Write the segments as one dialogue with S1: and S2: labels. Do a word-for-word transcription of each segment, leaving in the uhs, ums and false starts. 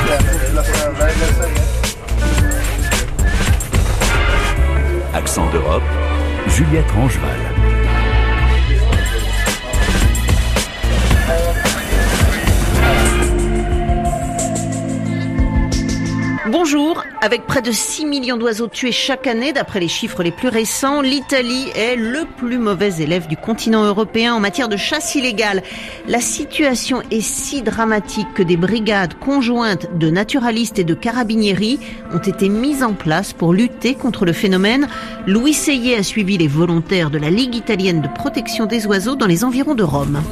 S1: Accent d'Europe, Juliette Rangeval.
S2: Bonjour. Avec près de six millions d'oiseaux tués chaque année, d'après les chiffres les plus récents, l'Italie est le plus mauvais élève du continent européen en matière de chasse illégale. La situation est si dramatique que des brigades conjointes de naturalistes et de carabinieri ont été mises en place pour lutter contre le phénomène. Louis Seyé a suivi les volontaires de la Ligue italienne de protection des oiseaux dans les environs de Rome.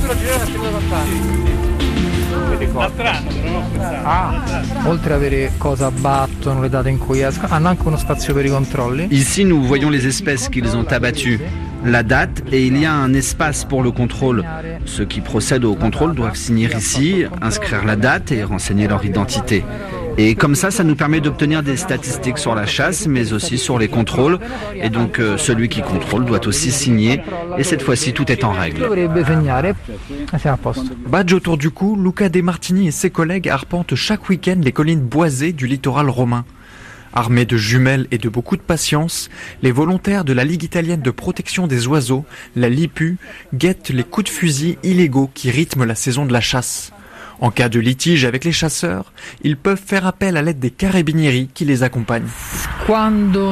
S3: Ah, oltre ad avere cosa abbattono, le date in cui escono, hanno anche uno spazio per i controlli.
S4: Ici, nous voyons les espèces qu'ils ont abattues, la date, et il y a un espace pour le contrôle. Ceux qui procèdent au contrôle doivent signer ici, inscrire la date et renseigner leur identité. Et comme ça, ça nous permet d'obtenir des statistiques sur la chasse, mais aussi sur les contrôles. Et donc, euh, celui qui contrôle doit aussi signer. Et cette fois-ci, tout est en règle.
S5: Badge autour du cou, Luca De Martini et ses collègues arpentent chaque week-end les collines boisées du littoral romain. Armés de jumelles et de beaucoup de patience, les volontaires de la Ligue italienne de protection des oiseaux, la LIPU, guettent les coups de fusil illégaux qui rythment la saison de la chasse. En cas de litige avec les chasseurs, ils peuvent faire appel à l'aide des carabinieri qui les accompagnent.
S4: Quand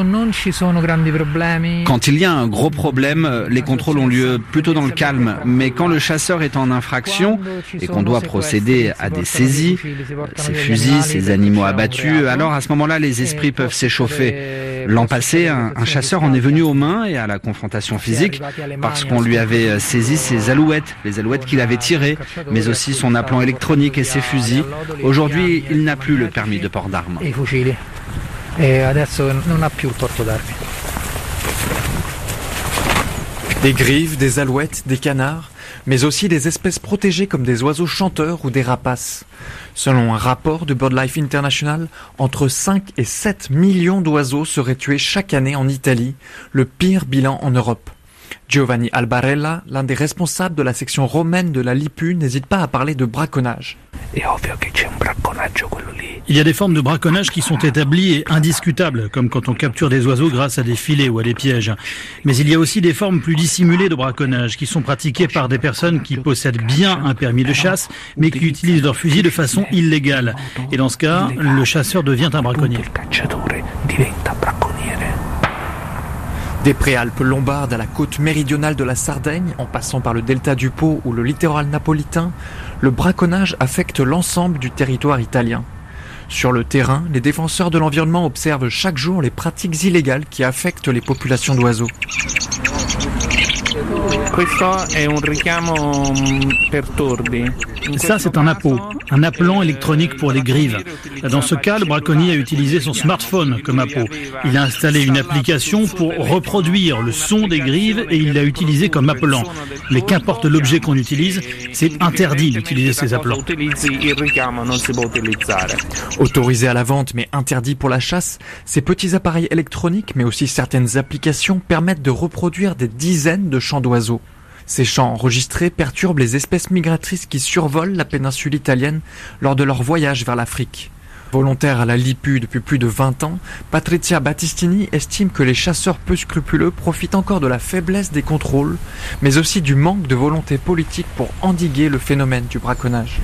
S4: il y a un gros problème, les contrôles ont lieu plutôt dans le calme. Mais quand le chasseur est en infraction et qu'on doit procéder à des saisies, ces fusils, ces animaux abattus, alors à ce moment-là, les esprits peuvent s'échauffer. L'an passé, un, un chasseur en est venu aux mains et à la confrontation physique parce qu'on lui avait saisi ses alouettes, les alouettes qu'il avait tirées, mais aussi son appelant électronique et ses fusils. Aujourd'hui, il n'a plus le permis de port d'armes.
S5: Des grives, des alouettes, des canards, mais aussi des espèces protégées comme des oiseaux chanteurs ou des rapaces. Selon un rapport de BirdLife International, entre cinq et sept millions d'oiseaux seraient tués chaque année en Italie, le pire bilan en Europe. Giovanni Albarella, l'un des responsables de la section romaine de la LIPU, n'hésite pas à parler de braconnage.
S6: Il y a des formes de braconnage qui sont établies et indiscutables, comme quand on capture des oiseaux grâce à des filets ou à des pièges. Mais il y a aussi des formes plus dissimulées de braconnage qui sont pratiquées par des personnes qui possèdent bien un permis de chasse, mais qui utilisent leur fusil de façon illégale. Et dans ce cas, le chasseur devient un braconnier.
S5: Des préalpes lombardes à la côte méridionale de la Sardaigne, en passant par le delta du Pô ou le littoral napolitain, le braconnage affecte l'ensemble du territoire italien. Sur le terrain, les défenseurs de l'environnement observent chaque jour les pratiques illégales qui affectent les populations d'oiseaux.
S6: Ça, c'est un appôt, un appelant électronique pour les grives. Dans ce cas, le braconnier a utilisé son smartphone comme appôt. Il a installé une application pour reproduire le son des grives et il l'a utilisé comme appelant. Mais qu'importe l'objet qu'on utilise, c'est interdit d'utiliser ces appelants.
S5: Autorisés à la vente mais interdits pour la chasse, ces petits appareils électroniques mais aussi certaines applications permettent de reproduire des dizaines de chants d'oiseaux. Ces chants enregistrés perturbent les espèces migratrices qui survolent la péninsule italienne lors de leur voyage vers l'Afrique. Volontaire à la LIPU depuis plus de vingt ans, Patrizia Battistini estime que les chasseurs peu scrupuleux profitent encore de la faiblesse des contrôles, mais aussi du manque de volonté politique pour endiguer le phénomène du braconnage.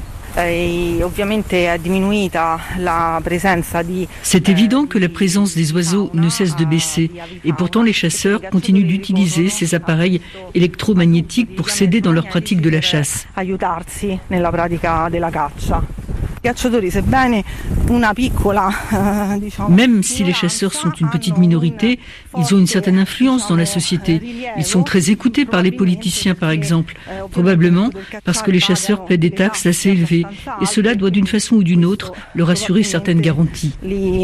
S7: C'est évident que la présence des oiseaux ne cesse de baisser et pourtant les chasseurs continuent d'utiliser ces appareils électromagnétiques pour s'aider dans leur pratique de la chasse. Même si les chasseurs sont une petite minorité, ils ont une certaine influence dans la société. Ils sont très écoutés par les politiciens, par exemple, probablement parce que les chasseurs paient des taxes assez élevées. Et cela doit d'une façon ou d'une autre leur assurer certaines garanties.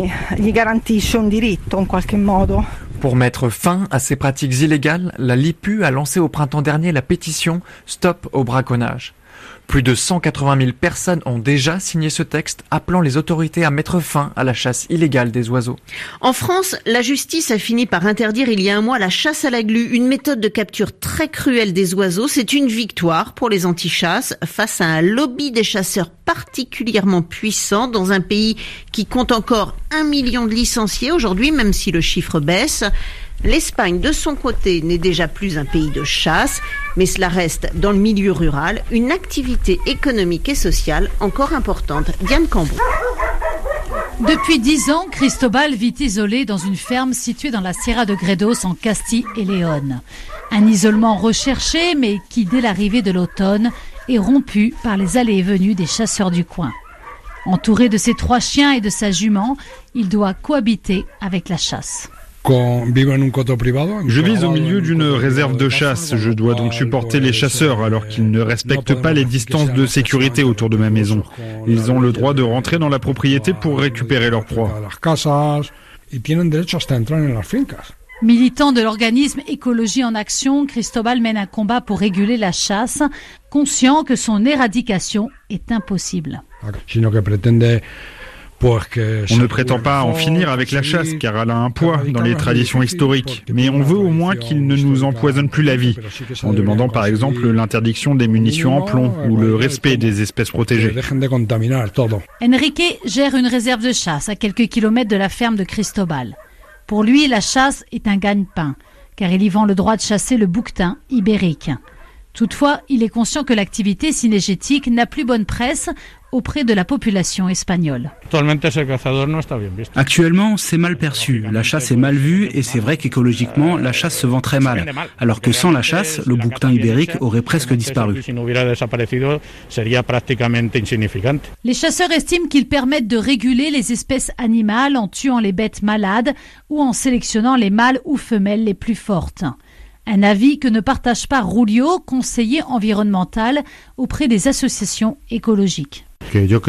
S5: Pour mettre fin à ces pratiques illégales, la LIPU a lancé au printemps dernier la pétition Stop au braconnage. Plus de cent quatre-vingt mille personnes ont déjà signé ce texte appelant les autorités à mettre fin à la chasse illégale des oiseaux.
S2: En France, la justice a fini par interdire il y a un mois la chasse à la glu, une méthode de capture très cruelle des oiseaux. C'est une victoire pour les anti-chasses face à un lobby des chasseurs particulièrement puissant dans un pays qui compte encore un million de licenciés aujourd'hui, même si le chiffre baisse. L'Espagne, de son côté, n'est déjà plus un pays de chasse, mais cela reste, dans le milieu rural, une activité économique et sociale encore importante. Diane Cambon.
S8: Depuis dix ans, Cristobal vit isolé dans une ferme située dans la Sierra de Gredos en Castille et Léon. Un isolement recherché, mais qui, dès l'arrivée de l'automne, est rompu par les allées et venues des chasseurs du coin. Entouré de ses trois chiens et de sa jument, il doit cohabiter avec la chasse.
S9: Je vis au milieu d'une réserve de chasse. Je dois donc supporter les chasseurs alors qu'ils ne respectent pas les distances de sécurité autour de ma maison. Ils ont le droit de rentrer dans la propriété pour récupérer leur proie.
S8: Militant de l'organisme Écologie en Action, Cristobal mène un combat pour réguler la chasse, conscient que son éradication est impossible.
S9: On ne prétend pas en finir avec la chasse car elle a un poids dans les traditions historiques, mais on veut au moins qu'il ne nous empoisonne plus la vie, en demandant par exemple l'interdiction des munitions en plomb ou le respect des espèces protégées.
S8: Enrique gère une réserve de chasse à quelques kilomètres de la ferme de Cristobal. Pour lui, la chasse est un gagne-pain, car il y vend le droit de chasser le bouquetin ibérique. Toutefois, il est conscient que l'activité cynégétique n'a plus bonne presse auprès de la population espagnole.
S10: Actuellement, c'est mal perçu. La chasse est mal vue et c'est vrai qu'écologiquement, la chasse se vend très mal. Alors que sans la chasse, le bouquetin ibérique aurait presque disparu.
S8: Les chasseurs estiment qu'ils permettent de réguler les espèces animales en tuant les bêtes malades ou en sélectionnant les mâles ou femelles les plus fortes. Un avis que ne partage pas Rulio, conseiller environnemental auprès des associations écologiques.
S11: Je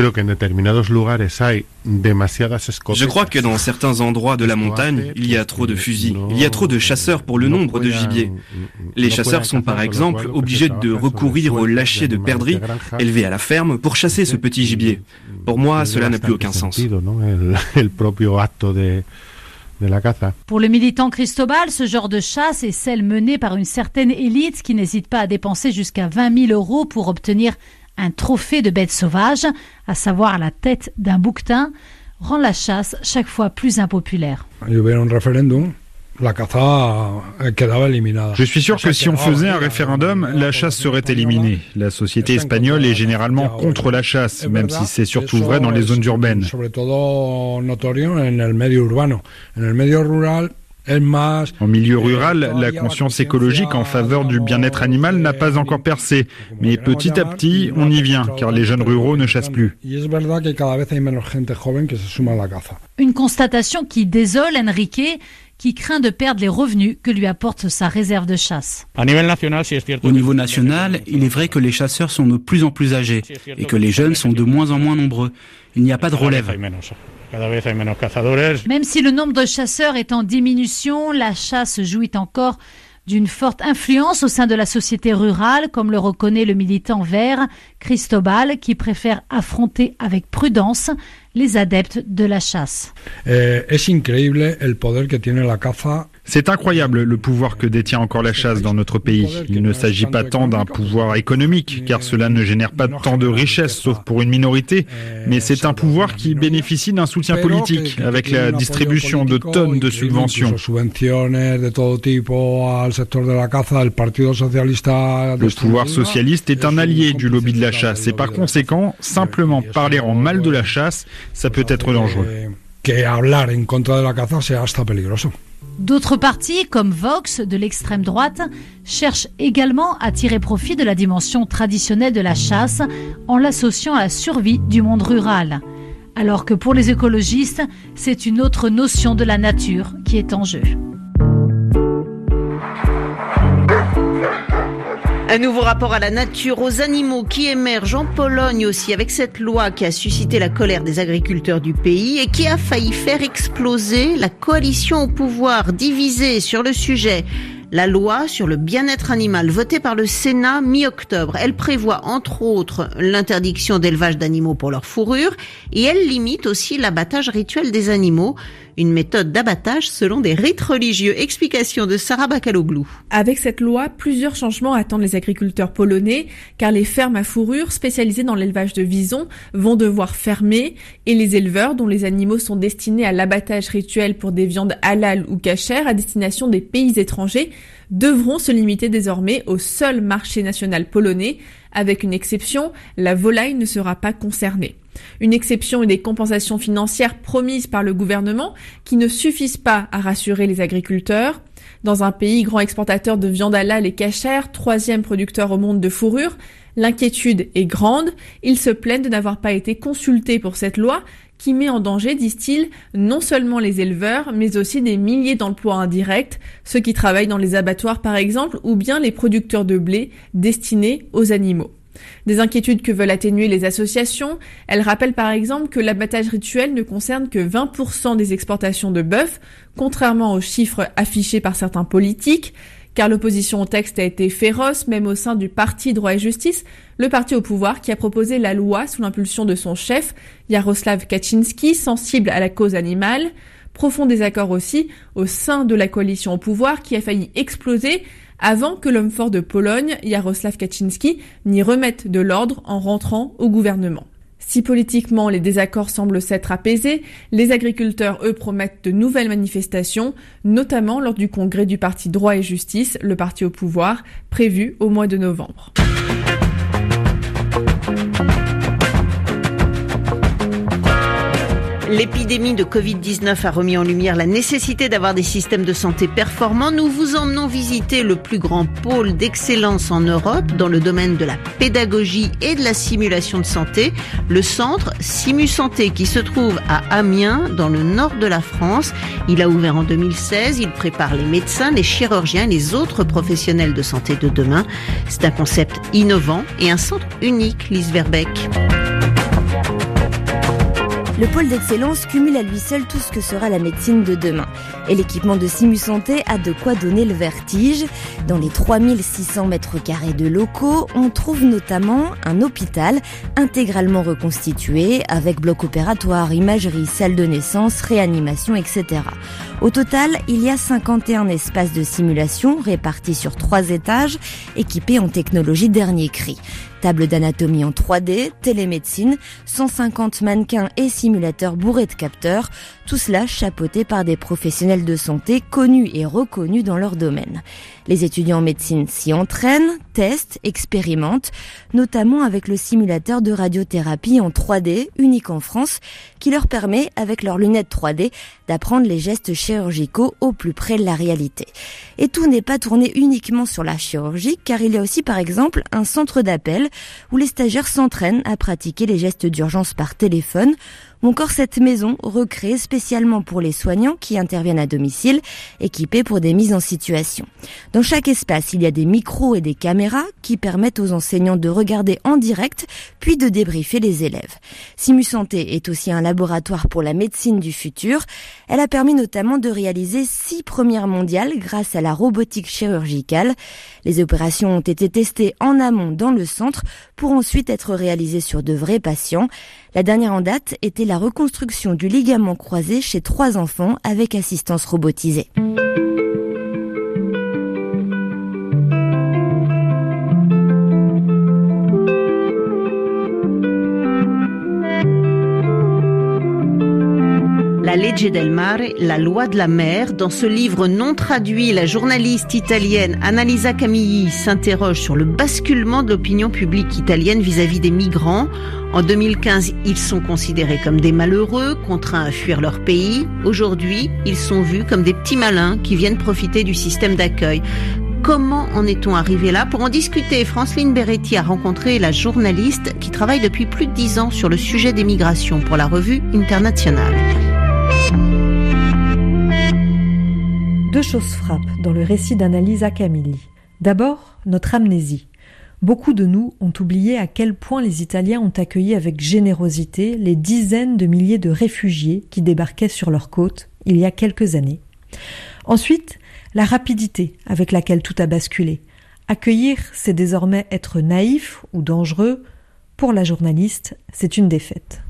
S11: crois que dans certains endroits de la montagne, il y a trop de fusils. Il y a trop de chasseurs pour le nombre de gibier. Les chasseurs sont par exemple obligés de recourir au lâcher de perdrix élevé à la ferme pour chasser ce petit gibier. Pour moi, cela n'a plus aucun sens.
S8: Pour le militant Cristobal, ce genre de chasse est celle menée par une certaine élite qui n'hésite pas à dépenser jusqu'à vingt mille euros pour obtenir un trophée de bête sauvage, à savoir la tête d'un bouquetin, rend la chasse chaque fois plus impopulaire.
S9: Je suis sûr que si on faisait un référendum, la chasse serait éliminée. La société espagnole est généralement contre la chasse, même si c'est surtout vrai dans les zones urbaines. En milieu rural, la conscience écologique en faveur du bien-être animal n'a pas encore percé. Mais petit à petit, on y vient, car les jeunes ruraux ne chassent plus.
S8: Une constatation qui désole Enrique, qui craint de perdre les revenus que lui apporte sa réserve de chasse.
S10: Au niveau national, il est vrai que les chasseurs sont de plus en plus âgés et que les jeunes sont de moins en moins nombreux. Il n'y a pas de relève.
S8: Même si le nombre de chasseurs est en diminution, la chasse jouit encore d'une forte influence au sein de la société rurale, comme le reconnaît le militant vert Cristobal, qui préfère affronter avec prudence les adeptes de la chasse.
S9: C'est incroyable le pouvoir que détient encore la chasse dans notre pays. Il ne s'agit pas tant d'un pouvoir économique, car cela ne génère pas tant de richesses, sauf pour une minorité, mais c'est un pouvoir qui bénéficie d'un soutien politique, avec la distribution de tonnes de subventions. Le pouvoir socialiste est un allié du lobby de la chasse, et par conséquent, simplement parler en mal de la chasse, ça peut être dangereux.
S8: D'autres partis, comme Vox, de l'extrême droite, cherchent également à tirer profit de la dimension traditionnelle de la chasse en l'associant à la survie du monde rural. Alors que pour les écologistes, c'est une autre notion de la nature qui est en jeu.
S2: Un nouveau rapport à la nature, aux animaux qui émerge en Pologne aussi, avec cette loi qui a suscité la colère des agriculteurs du pays et qui a failli faire exploser la coalition au pouvoir divisée sur le sujet. La loi sur le bien-être animal, votée par le Sénat mi-octobre, elle prévoit entre autres l'interdiction d'élevage d'animaux pour leur fourrure et elle limite aussi l'abattage rituel des animaux, une méthode d'abattage selon des rites religieux. Explication de Sarah Bakaloglou.
S12: Avec cette loi, plusieurs changements attendent les agriculteurs polonais, car les fermes à fourrure spécialisées dans l'élevage de visons vont devoir fermer et les éleveurs dont les animaux sont destinés à l'abattage rituel pour des viandes halal ou cachères à destination des pays étrangers devront se limiter désormais au seul marché national polonais. Avec une exception, la volaille ne sera pas concernée. Une exception et des compensations financières promises par le gouvernement qui ne suffisent pas à rassurer les agriculteurs. Dans un pays grand exportateur de viande halal et cachère, troisième producteur au monde de fourrure, l'inquiétude est grande. Ils se plaignent de n'avoir pas été consultés pour cette loi qui met en danger, disent-ils, non seulement les éleveurs, mais aussi des milliers d'emplois indirects, ceux qui travaillent dans les abattoirs par exemple, ou bien les producteurs de blé destinés aux animaux. Des inquiétudes que veulent atténuer les associations. Elles rappellent par exemple que l'abattage rituel ne concerne que vingt pour cent des exportations de bœuf, contrairement aux chiffres affichés par certains politiques. Car l'opposition au texte a été féroce, même au sein du parti Droit et Justice, le parti au pouvoir qui a proposé la loi sous l'impulsion de son chef, Jarosław Kaczyński, sensible à la cause animale. Profond désaccord aussi au sein de la coalition au pouvoir qui a failli exploser avant que l'homme fort de Pologne, Jarosław Kaczyński, n'y remette de l'ordre en rentrant au gouvernement. Si politiquement les désaccords semblent s'être apaisés, les agriculteurs, eux, promettent de nouvelles manifestations, notamment lors du congrès du parti Droit et Justice, le parti au pouvoir, prévu au mois de novembre.
S2: L'épidémie de covid dix-neuf a remis en lumière la nécessité d'avoir des systèmes de santé performants. Nous vous emmenons visiter le plus grand pôle d'excellence en Europe dans le domaine de la pédagogie et de la simulation de santé, le centre SimuSanté qui se trouve à Amiens dans le nord de la France. Il a ouvert en deux mille seize, il prépare les médecins, les chirurgiens et les autres professionnels de santé de demain. C'est un concept innovant et un centre unique, Lise Verbeek.
S13: Le pôle d'excellence cumule à lui seul tout ce que sera la médecine de demain. Et l'équipement de SimuSanté a de quoi donner le vertige. Dans les trois mille six cents mètres carrés de locaux, on trouve notamment un hôpital intégralement reconstitué avec bloc opératoire, imagerie, salle de naissance, réanimation, et cetera. Au total, il y a cinquante et un espaces de simulation répartis sur trois étages, équipés en technologie dernier cri. Table d'anatomie en trois D, télémédecine, cent cinquante mannequins et simulateurs bourrés de capteurs, tout cela chapeauté par des professionnels de santé connus et reconnus dans leur domaine. Les étudiants en médecine s'y entraînent, testent, expérimentent, notamment avec le simulateur de radiothérapie en trois D, unique en France, qui leur permet, avec leurs lunettes trois D, d'apprendre les gestes chirurgicaux au plus près de la réalité. Et tout n'est pas tourné uniquement sur la chirurgie, car il y a aussi par exemple un centre d'appel où les stagiaires s'entraînent à pratiquer les gestes d'urgence par téléphone, ou encore cette maison recréée spécialement pour les soignants qui interviennent à domicile, équipée pour des mises en situation. Dans chaque espace, il y a des micros et des caméras qui permettent aux enseignants de regarder en direct, puis de débriefer les élèves. SimuSanté est aussi un laboratoire pour la médecine du futur. Elle a permis notamment de réaliser six premières mondiales grâce à la robotique chirurgicale. Les opérations ont été testées en amont dans le centre pour ensuite être réalisées sur de vrais patients. La dernière en date était la reconstruction du ligament croisé chez trois enfants avec assistance robotisée.
S2: La Legge del Mare, la loi de la mer. Dans ce livre non traduit, la journaliste italienne Annalisa Camilli s'interroge sur le basculement de l'opinion publique italienne vis-à-vis des migrants. En deux mille quinze, ils sont considérés comme des malheureux, contraints à fuir leur pays. Aujourd'hui, ils sont vus comme des petits malins qui viennent profiter du système d'accueil. Comment en est-on arrivé là? Pour en discuter, Franceline Beretti a rencontré la journaliste qui travaille depuis plus de dix ans sur le sujet des migrations pour la revue Internationale.
S14: Deux choses frappent dans le récit d'Annalisa Camilli. D'abord, notre amnésie. Beaucoup de nous ont oublié à quel point les Italiens ont accueilli avec générosité les dizaines de milliers de réfugiés qui débarquaient sur leurs côtes il y a quelques années. Ensuite, la rapidité avec laquelle tout a basculé. Accueillir, c'est désormais être naïf ou dangereux. Pour la journaliste, c'est une défaite.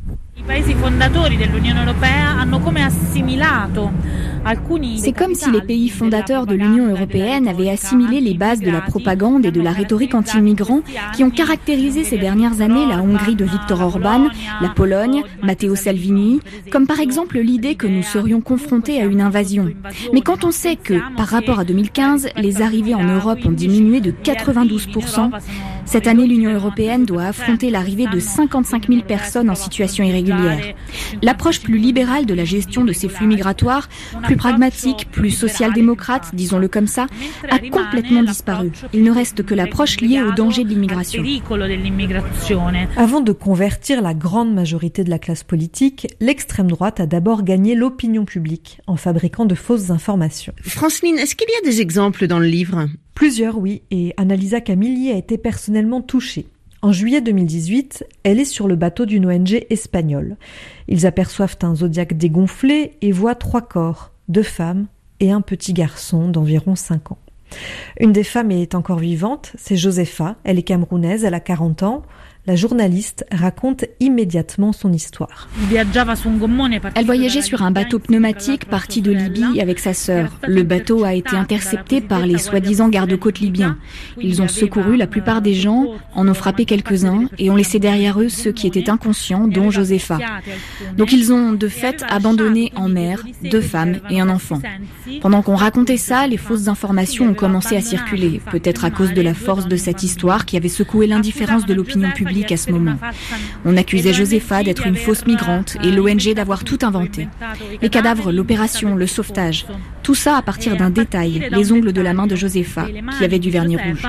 S15: C'est comme si les pays fondateurs de l'Union européenne avaient assimilé les bases de la propagande et de la rhétorique anti-migrants qui ont caractérisé ces dernières années la Hongrie de Viktor Orban, la Pologne, Matteo Salvini, comme par exemple l'idée que nous serions confrontés à une invasion. Mais quand on sait que, par rapport à deux mille quinze, les arrivées en Europe ont diminué de quatre-vingt-douze pour cent, cette année l'Union européenne doit affronter l'arrivée de cinquante-cinq mille personnes en situation irrégulière. L'approche plus libérale de la gestion de ces flux migratoires, plus pragmatique, plus social-démocrate, disons-le comme ça, a complètement disparu. Il ne reste que l'approche liée au danger de l'immigration.
S14: Avant de convertir la grande majorité de la classe politique, l'extrême droite a d'abord gagné l'opinion publique en fabriquant de fausses informations.
S2: Franceline, est-ce qu'il y a des exemples dans le livre ?
S14: Plusieurs, oui, et Annalisa Camilli a été personnellement touchée. En juillet deux mille dix-huit, elle est sur le bateau d'une O N G espagnole. Ils aperçoivent un Zodiac dégonflé et voient trois corps, deux femmes et un petit garçon d'environ cinq ans. Une des femmes est encore vivante, c'est Josefa, elle est camerounaise, elle a quarante ans. La journaliste raconte immédiatement son histoire.
S15: Elle voyageait sur un bateau pneumatique parti de Libye avec sa sœur. Le bateau a été intercepté par les soi-disant gardes-côtes libyens. Ils ont secouru la plupart des gens, en ont frappé quelques-uns et ont laissé derrière eux ceux qui étaient inconscients, dont Josefa. Donc ils ont de fait abandonné en mer deux femmes et un enfant. Pendant qu'on racontait ça, les fausses informations ont commencé à circuler, peut-être à cause de la force de cette histoire qui avait secoué l'indifférence de l'opinion publique à ce moment. On accusait Josefa d'être une fausse migrante et l'O N G d'avoir tout inventé. Les cadavres, l'opération, le sauvetage, tout ça à partir d'un détail, les ongles de la main de Josefa, qui avait du vernis rouge.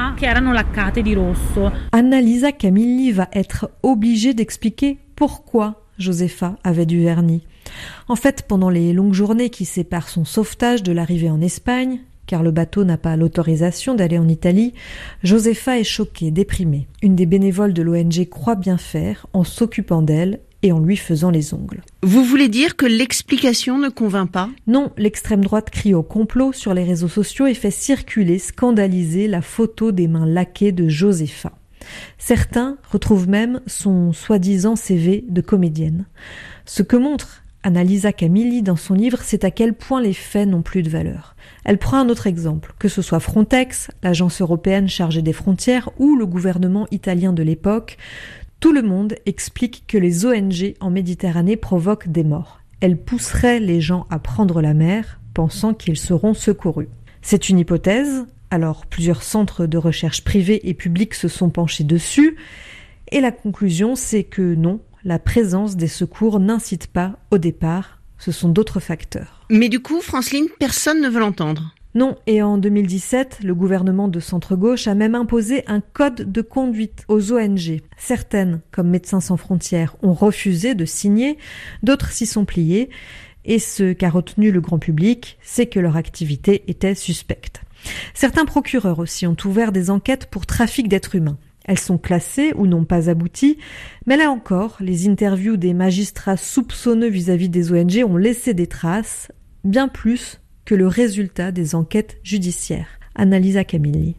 S14: Annalisa Camilli va être obligée d'expliquer pourquoi Josefa avait du vernis. En fait, pendant les longues journées qui séparent son sauvetage de l'arrivée en Espagne, car le bateau n'a pas l'autorisation d'aller en Italie, Josefa est choquée, déprimée. Une des bénévoles de l'O N G croit bien faire en s'occupant d'elle et en lui faisant les ongles.
S2: Vous voulez dire que l'explication ne convainc pas ?
S14: Non, l'extrême droite crie au complot sur les réseaux sociaux et fait circuler, scandaliser la photo des mains laquées de Josefa. Certains retrouvent même son soi-disant C V de comédienne. Ce que montre Annalisa Camilli dans son livre, c'est à quel point les faits n'ont plus de valeur. Elle prend un autre exemple, que ce soit Frontex, l'agence européenne chargée des frontières, ou le gouvernement italien de l'époque. Tout le monde explique que les O N G en Méditerranée provoquent des morts. Elles pousseraient les gens à prendre la mer, pensant qu'ils seront secourus. C'est une hypothèse, alors plusieurs centres de recherche privés et publics se sont penchés dessus, et la conclusion c'est que non, la présence des secours n'incite pas au départ, ce sont d'autres facteurs.
S2: Mais du coup, Franceline, personne ne veut l'entendre.
S14: Non, et en deux mille dix-sept, le gouvernement de centre-gauche a même imposé un code de conduite aux O N G. Certaines, comme Médecins sans frontières, ont refusé de signer, d'autres s'y sont pliées, et ce qu'a retenu le grand public, c'est que leur activité était suspecte. Certains procureurs aussi ont ouvert des enquêtes pour trafic d'êtres humains. Elles sont classées ou n'ont pas abouti, mais là encore, les interviews des magistrats soupçonneux vis-à-vis des O N G ont laissé des traces, bien plus que le résultat des enquêtes judiciaires. Annalisa Camilli.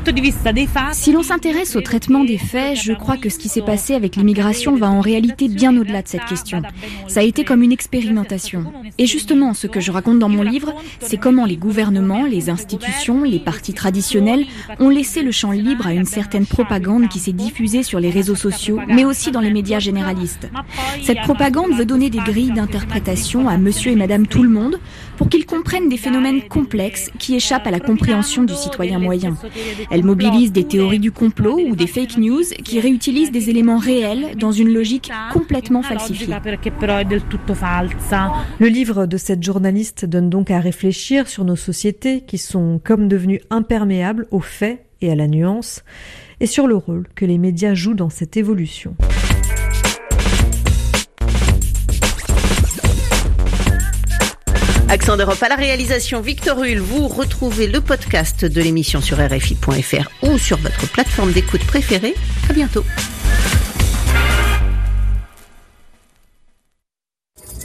S15: Si l'on s'intéresse au traitement des faits, je crois que ce qui s'est passé avec l'immigration va en réalité bien au-delà de cette question. Ça a été comme une expérimentation. Et justement, ce que je raconte dans mon livre, c'est comment les gouvernements, les institutions, les partis traditionnels ont laissé le champ libre à une certaine propagande qui s'est diffusée sur les réseaux sociaux, mais aussi dans les médias généralistes. Cette propagande veut donner des grilles d'interprétation à monsieur et madame tout le monde pour qu'ils comprennent des phénomènes complexes qui échappent à la compréhension du citoyen moyen. Elle mobilise des théories du complot ou des fake news qui réutilisent des éléments réels dans une logique complètement falsifiée.
S14: Le livre de cette journaliste donne donc à réfléchir sur nos sociétés qui sont comme devenues imperméables aux faits et à la nuance, et sur le rôle que les médias jouent dans cette évolution.
S2: Accent d'Europe à la réalisation, Victor Hull. Vous retrouvez le podcast de l'émission sur R F I point F R ou sur votre plateforme d'écoute préférée. À bientôt.